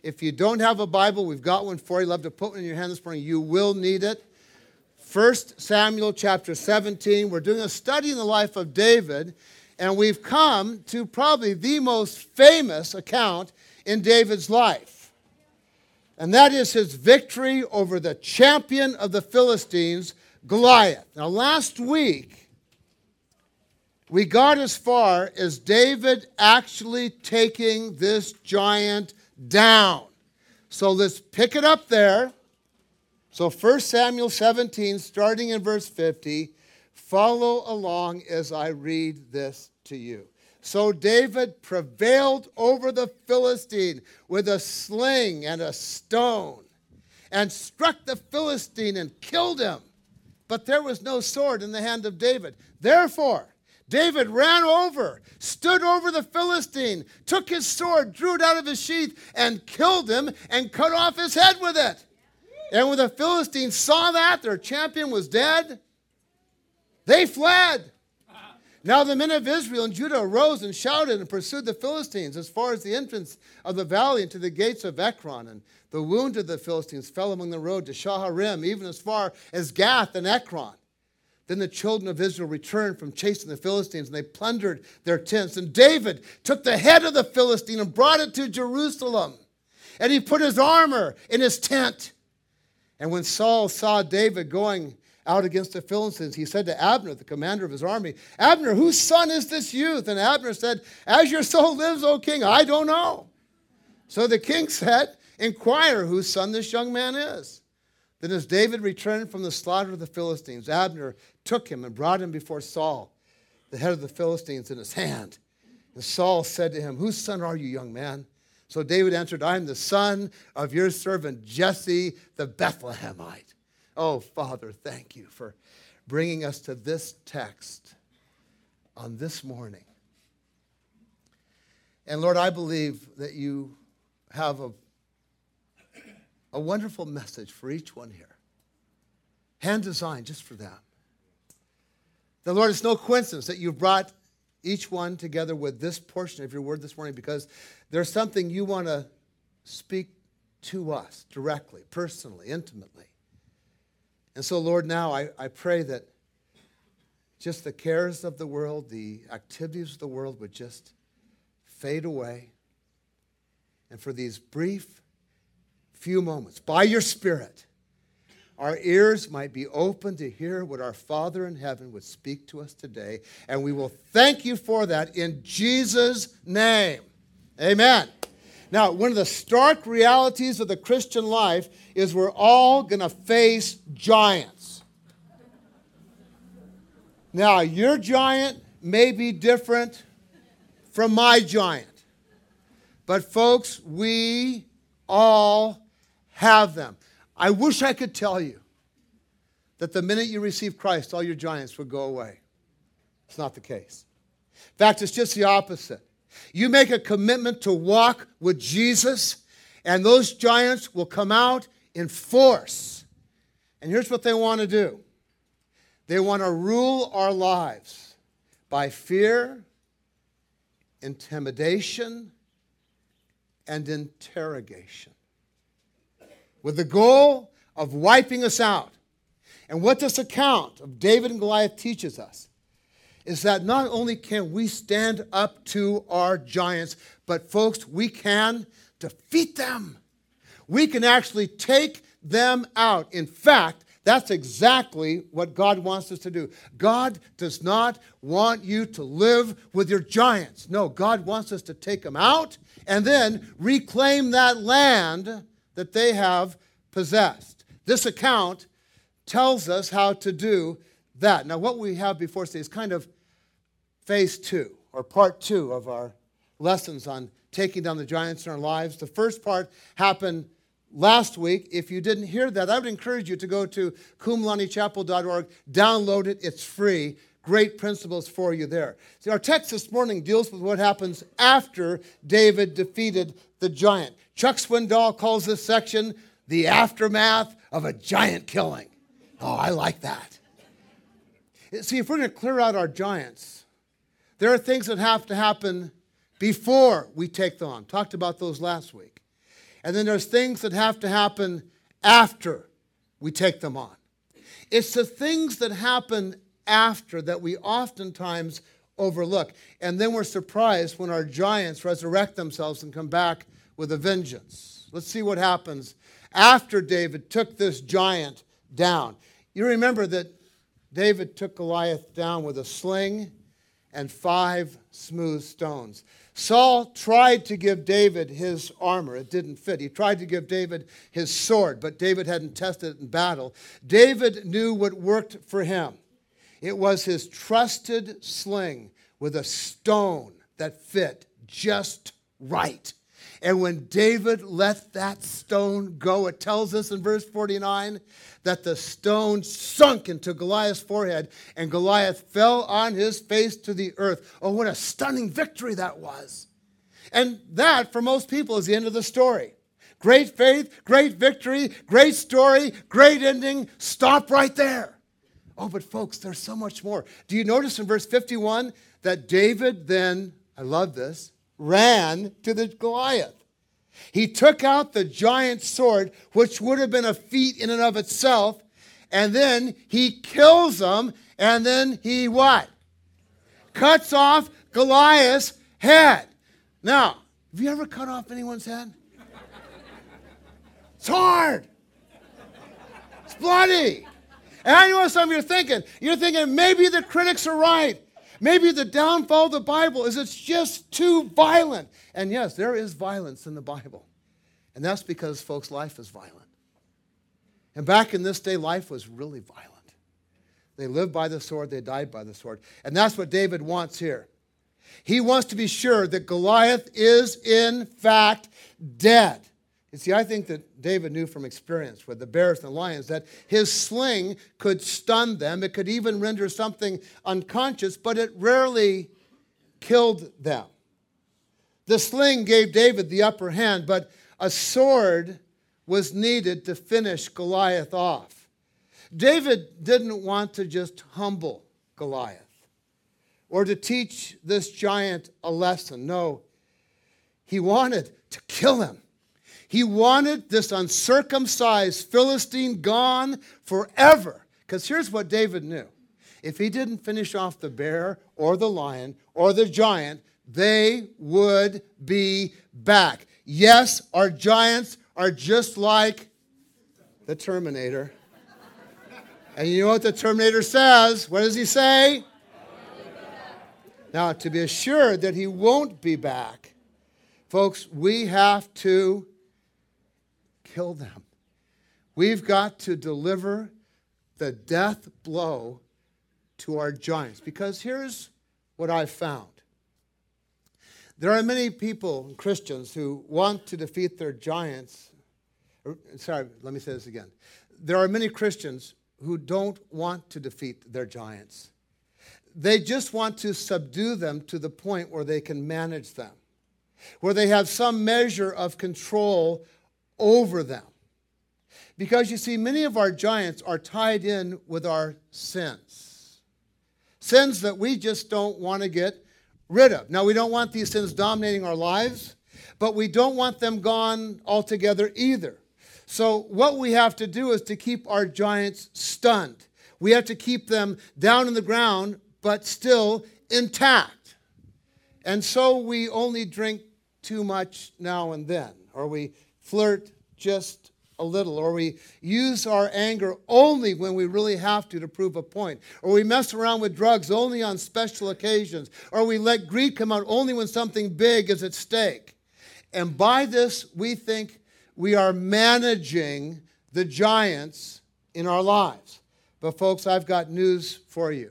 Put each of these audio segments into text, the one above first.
If you don't have a Bible, we've got one for you. I'd love to put one in your hand this morning. You will need it. 1 Samuel chapter 17. We're doing a study in the life of David, and we've come to probably the most famous account in David's life. And that is his victory over the champion of the Philistines, Goliath. Now, last week, we got as far as David actually taking this giant down. So let's pick it up there. So 1 Samuel 17, starting in verse 50, follow along as I read this to you. So David prevailed over the Philistine with a sling and a stone, and struck the Philistine and killed him. But there was no sword in the hand of David. Therefore, David ran over, stood over the Philistine, took his sword, drew it out of his sheath, and killed him and cut off his head with it. And when the Philistines saw that their champion was dead, they fled. Now the men of Israel and Judah arose and shouted and pursued the Philistines as far as the entrance of the valley into the gates of Ekron. And the wounded of the Philistines fell among the road to Shaharim, even as far as Gath and Ekron. Then the children of Israel returned from chasing the Philistines, and they plundered their tents. And David took the head of the Philistine and brought it to Jerusalem. And he put his armor in his tent. And when Saul saw David going out against the Philistines, he said to Abner, the commander of his army, Abner, whose son is this youth? And Abner said, as your soul lives, O king, I don't know. So the king said, inquire whose son this young man is. Then as David returned from the slaughter of the Philistines, Abner took him and brought him before Saul, the head of the Philistines in his hand. And Saul said to him, whose son are you, young man? So David answered, I am the son of your servant Jesse the Bethlehemite. Oh, Father, thank you for bringing us to this text on this morning. And Lord, I believe that you have a wonderful message for each one here. Hand designed just for them. The Lord, it's no coincidence that you've brought each one together with this portion of your word this morning, because there's something you want to speak to us directly, personally, intimately. And so, Lord, now I pray that just the cares of the world, the activities of the world would just fade away. And for these brief few moments, by your Spirit, our ears might be open to hear what our Father in heaven would speak to us today. And we will thank you for that in Jesus' name. Amen. Now, one of the stark realities of the Christian life is we're all going to face giants. Now, your giant may be different from my giant. But folks, we all have them. I wish I could tell you that the minute you receive Christ, all your giants would go away. It's not the case. In fact, it's just the opposite. You make a commitment to walk with Jesus, and those giants will come out in force. And here's what they want to do. They want to rule our lives by fear, intimidation, and interrogation, with the goal of wiping us out. And what this account of David and Goliath teaches us is that not only can we stand up to our giants, but folks, we can defeat them. We can actually take them out. In fact, that's exactly what God wants us to do. God does not want you to live with your giants. No, God wants us to take them out and then reclaim that land that they have possessed. This account tells us how to do that. Now, what we have before us today is kind of phase 2, or part 2 of our lessons on taking down the giants in our lives. The first part happened last week. If you didn't hear that, I would encourage you to go to cumulanichapel.org, download it, it's free. Great principles for you there. See, our text this morning deals with what happens after David defeated the giant. Chuck Swindoll calls this section the aftermath of a giant killing. Oh, I like that. See, if we're going to clear out our giants, there are things that have to happen before we take them on. Talked about those last week. And then there's things that have to happen after we take them on. It's the things that happen after that we oftentimes overlook. And then we're surprised when our giants resurrect themselves and come back with a vengeance. Let's see what happens after David took this giant down. You remember that David took Goliath down with a sling and 5 smooth stones. Saul tried to give David his armor. It didn't fit. He tried to give David his sword, but David hadn't tested it in battle. David knew what worked for him. It was his trusted sling with a stone that fit just right. And when David let that stone go, it tells us in verse 49 that the stone sunk into Goliath's forehead and Goliath fell on his face to the earth. Oh, what a stunning victory that was. And that, for most people, is the end of the story. Great faith, great victory, great story, great ending. Stop right there. Oh, but folks, there's so much more. Do you notice in verse 51 that David then, I love this, ran to the Goliath. He took out the giant's sword, which would have been a feat in and of itself, and then he kills him, and then he what? Cuts off Goliath's head. Now, have you ever cut off anyone's head? It's hard. It's bloody. And I know what some of you are thinking. You're thinking maybe the critics are right. Maybe the downfall of the Bible is it's just too violent. And yes, there is violence in the Bible. And that's because, folks, life is violent. And back in this day, life was really violent. They lived by the sword, they died by the sword. And that's what David wants here. He wants to be sure that Goliath is, in fact, dead. You see, I think that David knew from experience with the bears and the lions that his sling could stun them. It could even render something unconscious, but it rarely killed them. The sling gave David the upper hand, but a sword was needed to finish Goliath off. David didn't want to just humble Goliath or to teach this giant a lesson. No, he wanted to kill him. He wanted this uncircumcised Philistine gone forever. Because here's what David knew. If he didn't finish off the bear or the lion or the giant, they would be back. Yes, our giants are just like the Terminator. And you know what the Terminator says? What does he say? Now, to be assured that he won't be back, folks, we have to kill them. We've got to deliver the death blow to our giants. Because here's what I've found. There are many people, Christians, who want to defeat their giants. Sorry, let me say this again. There are many Christians who don't want to defeat their giants. They just want to subdue them to the point where they can manage them, where they have some measure of control over them. Because you see, many of our giants are tied in with our sins. Sins that we just don't want to get rid of. Now, we don't want these sins dominating our lives, but we don't want them gone altogether either. So what we have to do is to keep our giants stunned. We have to keep them down in the ground, but still intact. And so we only drink too much now and then, or we flirt just a little, or we use our anger only when we really have to prove a point, or we mess around with drugs only on special occasions, or we let greed come out only when something big is at stake. And by this, we think we are managing the giants in our lives. But folks, I've got news for you.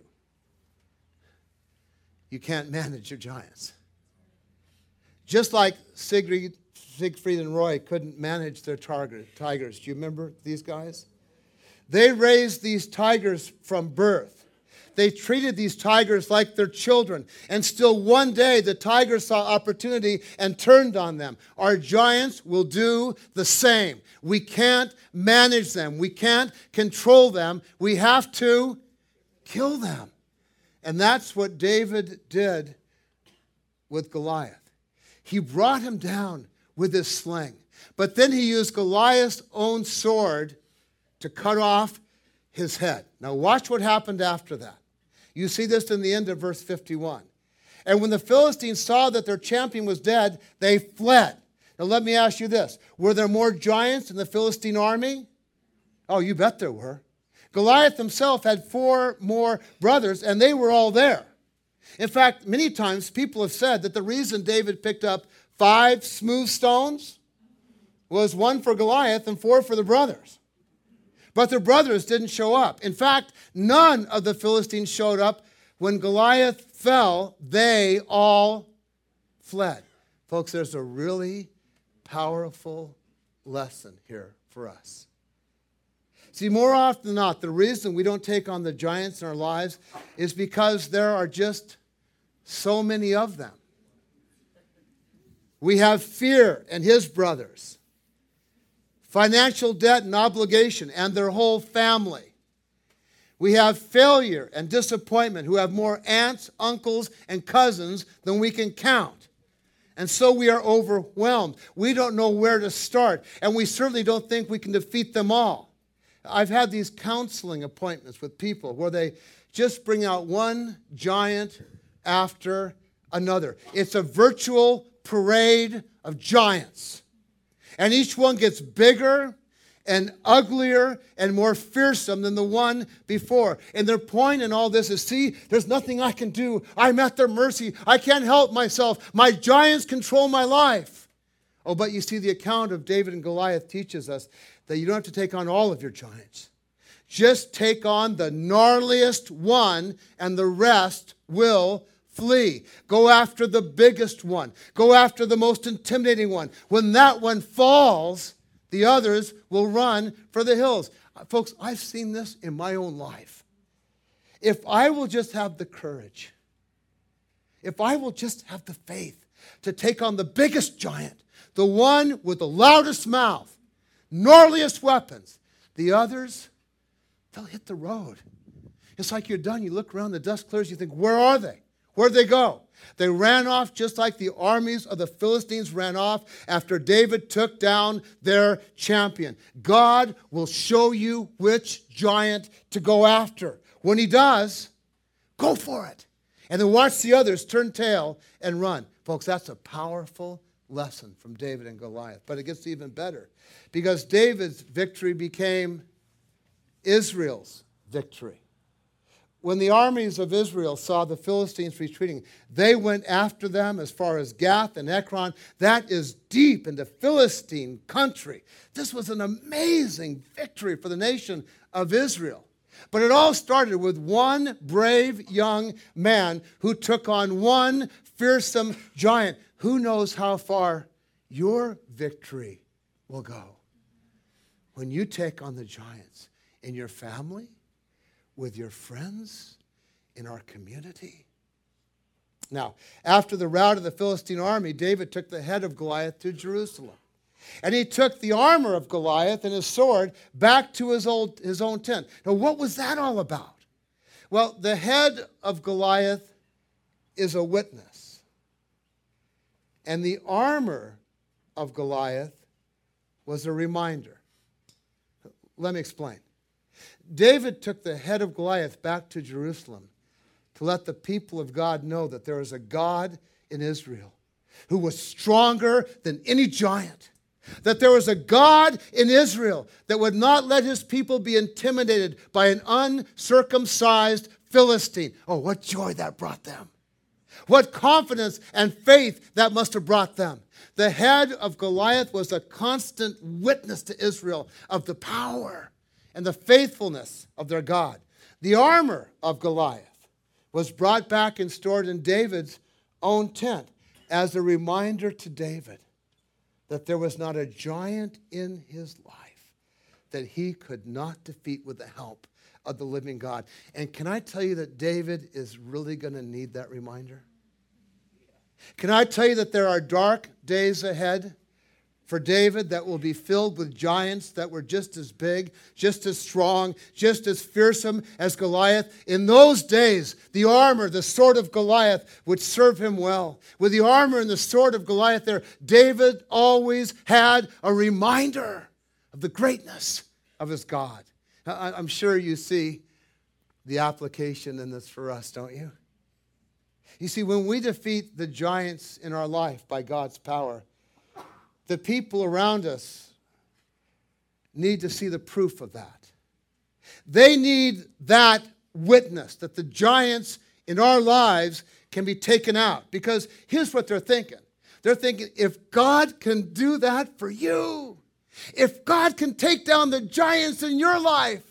You can't manage your giants. Just like Siegfried and Roy couldn't manage their tigers. Do you remember these guys? They raised these tigers from birth. They treated these tigers like their children. And still one day the tigers saw opportunity and turned on them. Our giants will do the same. We can't manage them. We can't control them. We have to kill them. And that's what David did with Goliath. He brought him down with his sling. But then he used Goliath's own sword to cut off his head. Now watch what happened after that. You see this in the end of verse 51. And when the Philistines saw that their champion was dead, they fled. Now let me ask you this. Were there more giants in the Philistine army? Oh, you bet there were. Goliath himself had 4 more brothers, and they were all there. In fact, many times people have said that the reason David picked up 5 smooth stones was 1 for Goliath and 4 for the brothers. But their brothers didn't show up. In fact, none of the Philistines showed up. When Goliath fell, they all fled. Folks, there's a really powerful lesson here for us. See, more often than not, the reason we don't take on the giants in our lives is because there are just so many of them. We have fear and his brothers, financial debt and obligation and their whole family. We have failure and disappointment who have more aunts, uncles, and cousins than we can count. And so we are overwhelmed. We don't know where to start, and we certainly don't think we can defeat them all. I've had these counseling appointments with people where they just bring out one giant after another. It's a virtual parade of giants. And each one gets bigger and uglier and more fearsome than the one before. And their point in all this is, see, there's nothing I can do. I'm at their mercy. I can't help myself. My giants control my life. Oh, but you see, the account of David and Goliath teaches us that you don't have to take on all of your giants. Just take on the gnarliest one, and the rest will flee. Go after the biggest one. Go after the most intimidating one. When that one falls, the others will run for the hills. Folks, I've seen this in my own life. If I will just have the courage, if I will just have the faith to take on the biggest giant, the one with the loudest mouth, gnarliest weapons, the others, they'll hit the road. It's like you're done. You look around, the dust clears, you think, where are they? Where'd they go? They ran off just like the armies of the Philistines ran off after David took down their champion. God will show you which giant to go after. When he does, go for it. And then watch the others turn tail and run. Folks, that's a powerful lesson from David and Goliath. But it gets even better, because David's victory became Israel's victory. When the armies of Israel saw the Philistines retreating, they went after them as far as Gath and Ekron. That is deep into Philistine country. This was an amazing victory for the nation of Israel. But it all started with one brave young man who took on one fearsome giant. Who knows how far your victory will go when you take on the giants in your family, with your friends, in our community. Now, after the rout of the Philistine army, David took the head of Goliath to Jerusalem. And he took the armor of Goliath and his sword back to his own tent. Now, what was that all about? Well, the head of Goliath is a witness. And the armor of Goliath was a reminder. Let me explain. David took the head of Goliath back to Jerusalem to let the people of God know that there is a God in Israel who was stronger than any giant. That there was a God in Israel that would not let his people be intimidated by an uncircumcised Philistine. Oh, what joy that brought them. What confidence and faith that must have brought them. The head of Goliath was a constant witness to Israel of the power and the faithfulness of their God. The armor of Goliath was brought back and stored in David's own tent as a reminder to David that there was not a giant in his life that he could not defeat with the help of the living God. And can I tell you that David is really going to need that reminder? Can I tell you that there are dark days ahead for David that will be filled with giants that were just as big, just as strong, just as fearsome as Goliath. In those days, the armor, the sword of Goliath would serve him well. With the armor and the sword of Goliath there, David always had a reminder of the greatness of his God. I'm sure you see the application in this for us, don't you? You see, when we defeat the giants in our life by God's power, the people around us need to see the proof of that. They need that witness that the giants in our lives can be taken out. Because here's what they're thinking. They're thinking, if God can do that for you, if God can take down the giants in your life,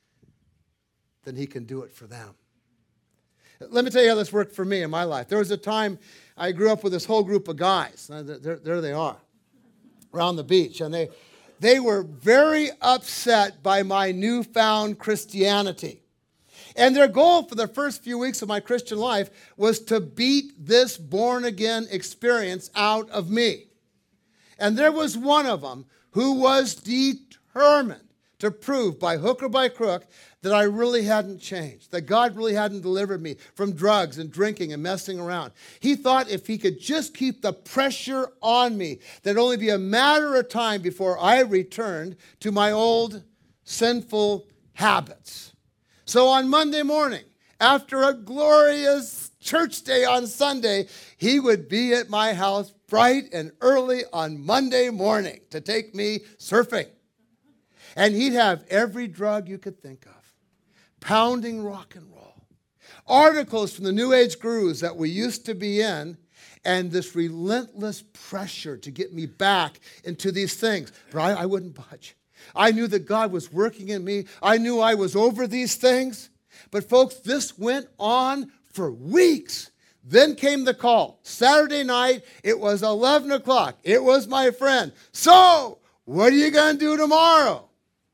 then he can do it for them. Let me tell you how this worked for me in my life. There was a time I grew up with this whole group of guys. There they are, around the beach. And they were very upset by my newfound Christianity. And their goal for the first few weeks of my Christian life was to beat this born-again experience out of me. And there was one of them who was determined to prove by hook or by crook that I really hadn't changed, that God really hadn't delivered me from drugs and drinking and messing around. He thought if he could just keep the pressure on me, that it'd only be a matter of time before I returned to my old sinful habits. So on Monday morning, after a glorious church day on Sunday, he would be at my house bright and early on Monday morning to take me surfing. And he'd have every drug you could think of. Pounding rock and roll. Articles from the New Age gurus that we used to be in, and this relentless pressure to get me back into these things. But I wouldn't budge. I knew that God was working in me. I knew I was over these things. But folks, this went on for weeks. Then came the call. Saturday night, it was 11 o'clock. It was my friend. So, what are you going to do tomorrow?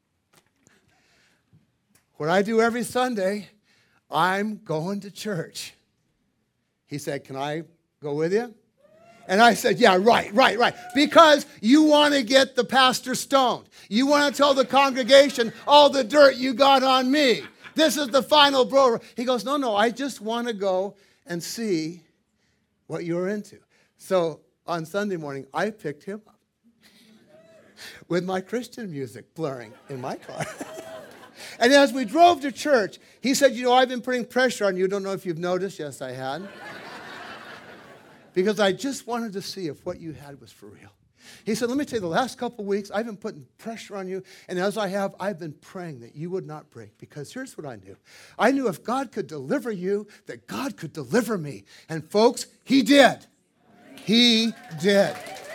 What I do every Sunday, I'm going to church. He said, can I go with you? And I said, yeah, right. Because you want to get the pastor stoned. You want to tell the congregation all the dirt you got on me. This is the final blow. He goes, no, I just want to go and see what you're into. So on Sunday morning, I picked him up with my Christian music blaring in my car. And as we drove to church, he said, I've been putting pressure on you. Don't know if you've noticed. Yes, I had. Because I just wanted to see if what you had was for real. He said, let me tell you, the last couple of weeks, I've been putting pressure on you. And as I have, I've been praying that you would not break. Because here's what I knew. I knew if God could deliver you, that God could deliver me. And folks, he did. He did.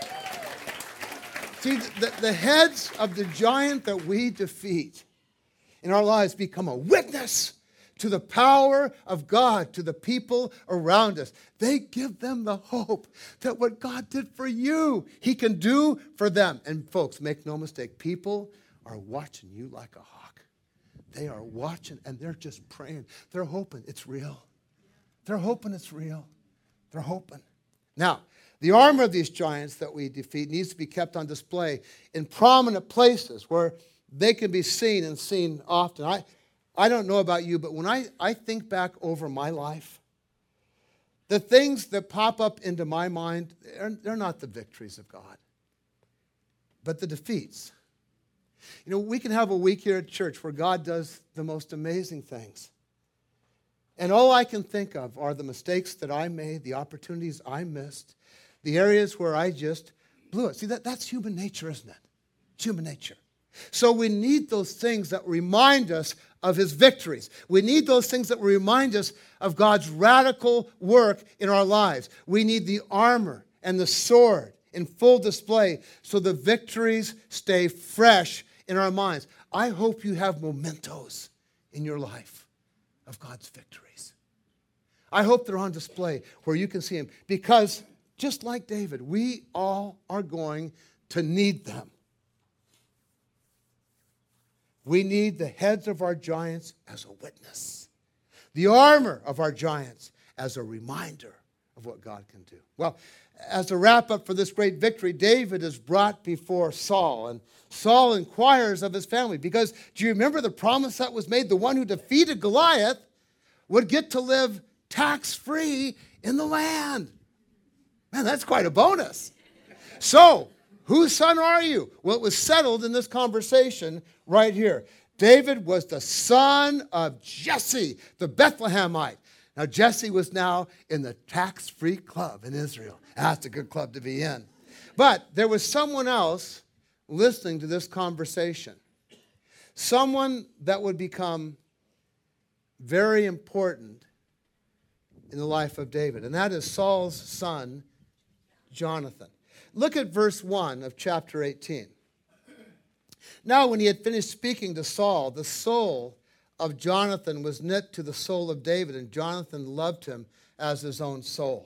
See, the heads of the giant that we defeat in our lives become a witness to the power of God, to the people around us. They give them the hope that what God did for you, he can do for them. And folks, make no mistake, people are watching you like a hawk. They are watching and they're just praying. They're hoping it's real. They're hoping it's real. They're hoping. Now, the armor of these giants that we defeat needs to be kept on display in prominent places where they can be seen and seen often. I don't know about you, but when I think back over my life, the things that pop up into my mind, they're not the victories of God, but the defeats. We can have a week here at church where God does the most amazing things. And all I can think of are the mistakes that I made, the opportunities I missed, the areas where I just blew it. See, that's human nature, isn't it? It's human nature. So we need those things that remind us of his victories. We need those things that remind us of God's radical work in our lives. We need the armor and the sword in full display so the victories stay fresh in our minds. I hope you have mementos in your life of God's victories. I hope they're on display where you can see him because just like David, we all are going to need them. We need the heads of our giants as a witness, the armor of our giants as a reminder of what God can do. Well, as a wrap-up for this great victory, David is brought before Saul, and Saul inquires of his family, because do you remember the promise that was made? The one who defeated Goliath would get to live tax-free in the land. Man, that's quite a bonus. So, whose son are you? Well, it was settled in this conversation right here. David was the son of Jesse, the Bethlehemite. Now, Jesse was now in the tax-free club in Israel. That's a good club to be in. But there was someone else listening to this conversation. Someone that would become very important in the life of David. And that is Saul's son, Jonathan. Look at verse 1 of chapter 18. Now, when he had finished speaking to Saul, the soul of Jonathan was knit to the soul of David, and Jonathan loved him as his own soul.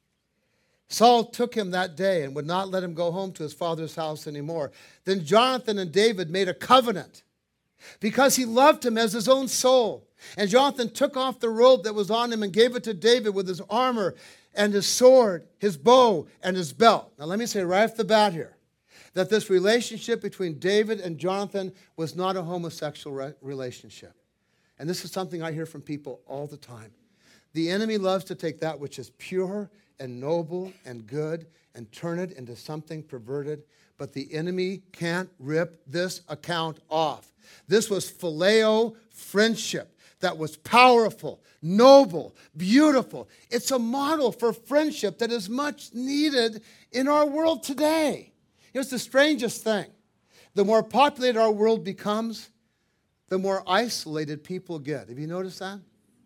Saul took him that day and would not let him go home to his father's house anymore. Then Jonathan and David made a covenant because he loved him as his own soul. And Jonathan took off the robe that was on him and gave it to David with his armor and his sword, his bow, and his belt. Now let me say right off the bat here that this relationship between David and Jonathan was not a homosexual relationship. And this is something I hear from people all the time. The enemy loves to take that which is pure and noble and good and turn it into something perverted. But the enemy can't rip this account off. This was phileo friendship that was powerful, noble, beautiful. It's a model for friendship that is much needed in our world today. It's the strangest thing. The more populated our world becomes, the more isolated people get. Have you noticed that?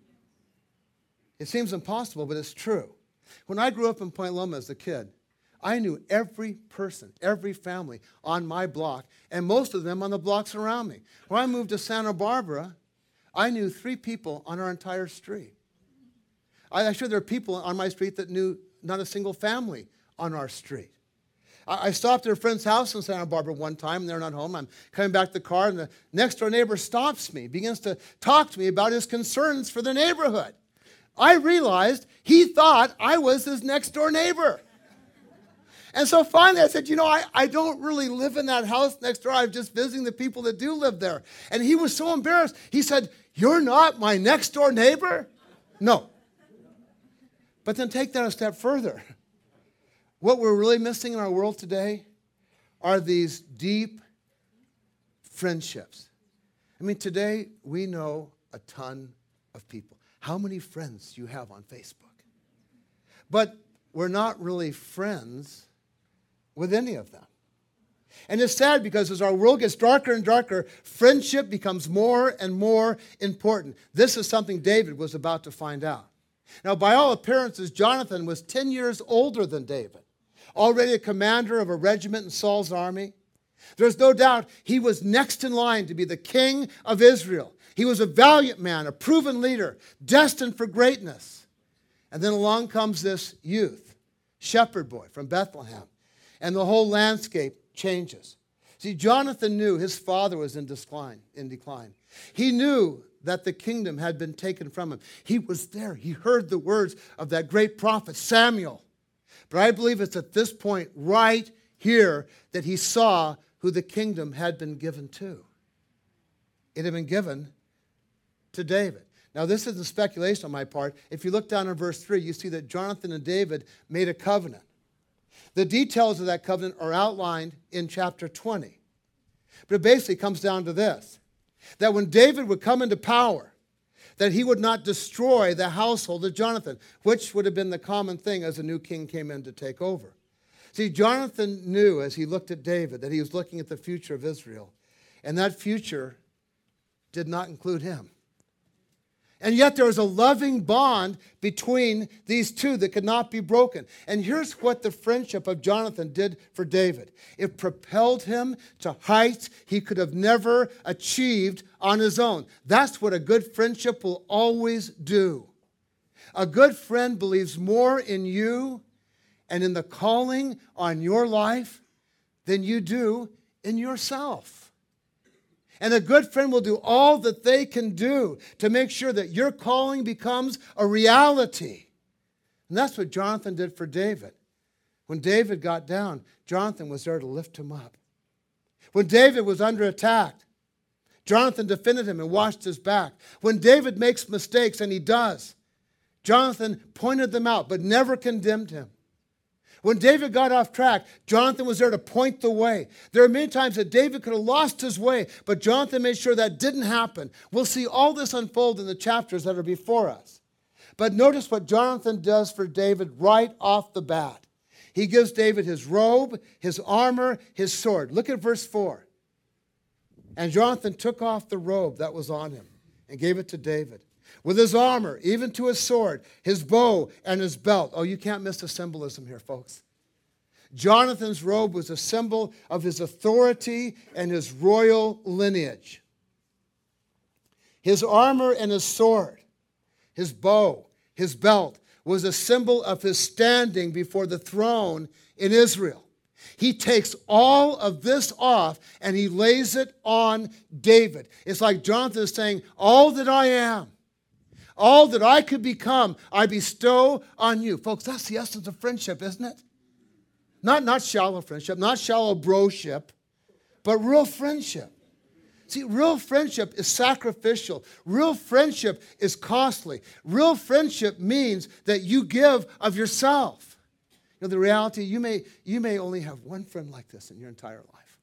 It seems impossible, but it's true. When I grew up in Point Loma as a kid, I knew every person, every family on my block, and most of them on the blocks around me. When I moved to Santa Barbara, I knew 3 people on our entire street. I'm sure there are people on my street that knew not a single family on our street. I stopped at a friend's house in Santa Barbara one time, and they're not home. I'm coming back to the car, and the next-door neighbor stops me, begins to talk to me about his concerns for the neighborhood. I realized he thought I was his next-door neighbor. And so finally I said, I don't really live in that house next door. I'm just visiting the people that do live there. And he was so embarrassed. He said, "You're not my next-door neighbor?" No. But then take that a step further. What we're really missing in our world today are these deep friendships. I mean, today we know a ton of people. How many friends do you have on Facebook? But we're not really friends with any of them. And it's sad because as our world gets darker and darker, friendship becomes more and more important. This is something David was about to find out. Now, by all appearances, Jonathan was 10 years older than David, already a commander of a regiment in Saul's army. There's no doubt he was next in line to be the king of Israel. He was a valiant man, a proven leader, destined for greatness. And then along comes this youth, shepherd boy from Bethlehem, and the whole landscape changes. See, Jonathan knew his father was in decline. He knew that the kingdom had been taken from him. He was there. He heard the words of that great prophet Samuel. But I believe it's at this point right here that he saw who the kingdom had been given to. It had been given to David. Now, this isn't speculation on my part. If you look down in verse 3, you see that Jonathan and David made a covenant. The details of that covenant are outlined in chapter 20. But it basically comes down to this, that when David would come into power, that he would not destroy the household of Jonathan, which would have been the common thing as a new king came in to take over. See, Jonathan knew as he looked at David that he was looking at the future of Israel, and that future did not include him. And yet there was a loving bond between these two that could not be broken. And here's what the friendship of Jonathan did for David. It propelled him to heights he could have never achieved on his own. That's what a good friendship will always do. A good friend believes more in you and in the calling on your life than you do in yourself. And a good friend will do all that they can do to make sure that your calling becomes a reality, And that's what Jonathan did for David. When David got down, Jonathan was there to lift him up. When David was under attack, Jonathan defended him and watched his back. When David makes mistakes, and he does, Jonathan pointed them out, but never condemned him. When David got off track, Jonathan was there to point the way. There are many times that David could have lost his way, but Jonathan made sure that didn't happen. We'll see all this unfold in the chapters that are before us. But notice what Jonathan does for David right off the bat. He gives David his robe, his armor, his sword. Look at verse 4. And Jonathan took off the robe that was on him and gave it to David, with his armor, even to his sword, his bow, and his belt. Oh, you can't miss the symbolism here, folks. Jonathan's robe was a symbol of his authority and his royal lineage. His armor and his sword, his bow, his belt, was a symbol of his standing before the throne in Israel. He takes all of this off and he lays it on David. It's like Jonathan is saying, all that I am, all that I could become, I bestow on you. Folks, that's the essence of friendship, isn't it? Not shallow friendship, not shallow broship, but real friendship. See, real friendship is sacrificial. Real friendship is costly. Real friendship means that you give of yourself. You know, the reality, you may only have one friend like this in your entire life.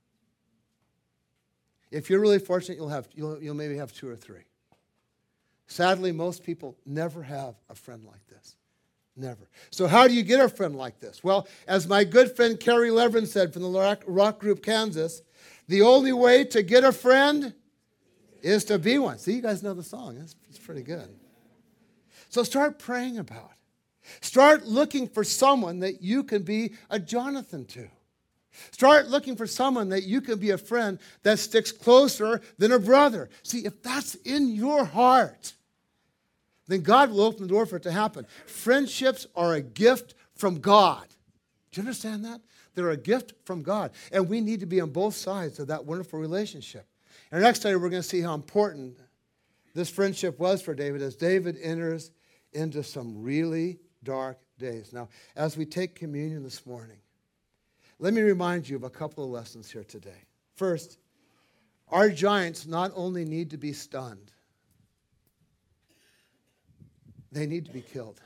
If you're really fortunate, you'll maybe have two or three. Sadly, most people never have a friend like this. Never. So how do you get a friend like this? Well, as my good friend Kerry Levin said from the Rock Group, Kansas, the only way to get a friend is to be one. See, you guys know the song. It's pretty good. So start praying about it. Start looking for someone that you can be a Jonathan to. Start looking for someone that you can be a friend that sticks closer than a brother. See, if that's in your heart, then God will open the door for it to happen. Friendships are a gift from God. Do you understand that? They're a gift from God. And we need to be on both sides of that wonderful relationship. In our next study, we're going to see how important this friendship was for David as David enters into some really dark days. Now, as we take communion this morning, let me remind you of a couple of lessons here today. First, our giants not only need to be stunned, they need to be killed.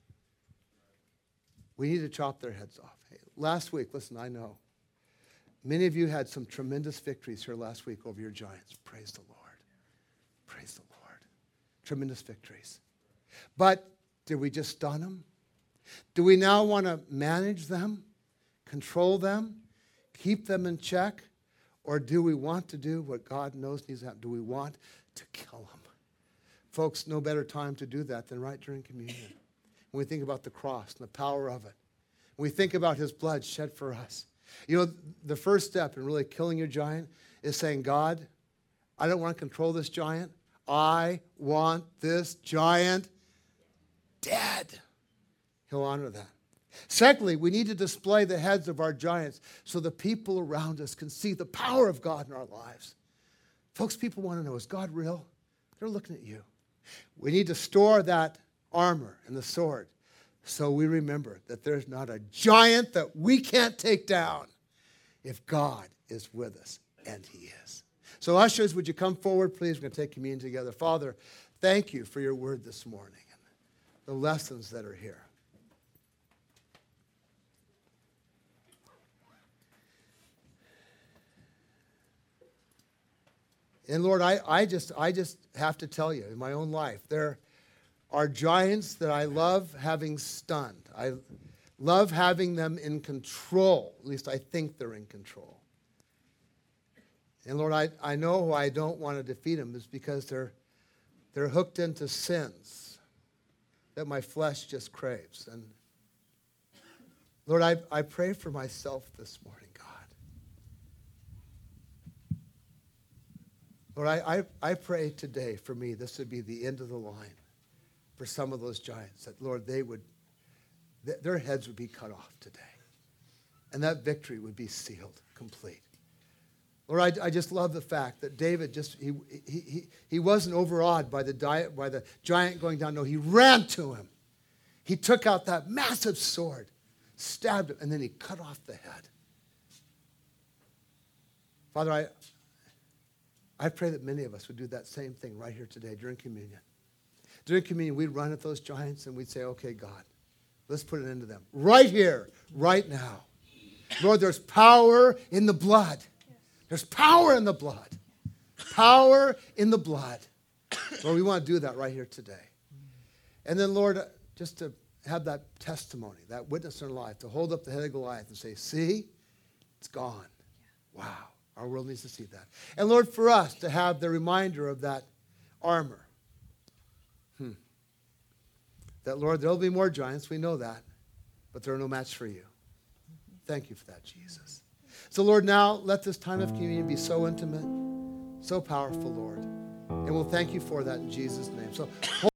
We need to chop their heads off. Hey, last week, listen, I know many of you had some tremendous victories here last week over your giants. Praise the Lord. Praise the Lord. Tremendous victories. But did we just stun them? Do we now want to manage them, control them, keep them in check? Or do we want to do what God knows needs to happen? Do we want to kill them? Folks, no better time to do that than right during communion. When we think about the cross and the power of it. When we think about his blood shed for us. You know, the first step in really killing your giant is saying, God, I don't want to control this giant. I want this giant dead. He'll honor that. Secondly, we need to display the heads of our giants so the people around us can see the power of God in our lives. Folks, people want to know, is God real? They're looking at you. We need to store that armor and the sword so we remember that there's not a giant that we can't take down if God is with us, and he is. So ushers, would you come forward, please? We're going to take communion together. Father, thank you for your word this morning and the lessons that are here. And Lord, I just have to tell you, in my own life, there are giants that I love having stunned. I love having them in control. At least I think they're in control. And Lord, I know why I don't want to defeat them is because they're hooked into sins that my flesh just craves. And Lord, I pray for myself this morning, God. Lord, I pray today for me, this would be the end of the line for some of those giants, that, Lord, their heads would be cut off today. And that victory would be sealed, complete. Lord, I just love the fact that David he wasn't overawed by the giant going down. No, he ran to him He took out that massive sword, stabbed him, and then he cut off the head. Father, I pray that many of us would do that same thing right here today during communion. During communion, we'd run at those giants and we'd say, okay, God, let's put an end to them. Right here, right now. Lord, there's power in the blood. There's power in the blood. Power in the blood. Lord, we want to do that right here today. And then, Lord, just to have that testimony, that witness in our life, to hold up the head of Goliath and say, see, it's gone. Wow. Our world needs to see that. And Lord, for us to have the reminder of that armor. That, Lord, there'll be more giants. We know that. But there are no match for you. Thank you for that, Jesus. So, Lord, now let this time of communion be so intimate, so powerful, Lord. And we'll thank you for that in Jesus' name. So.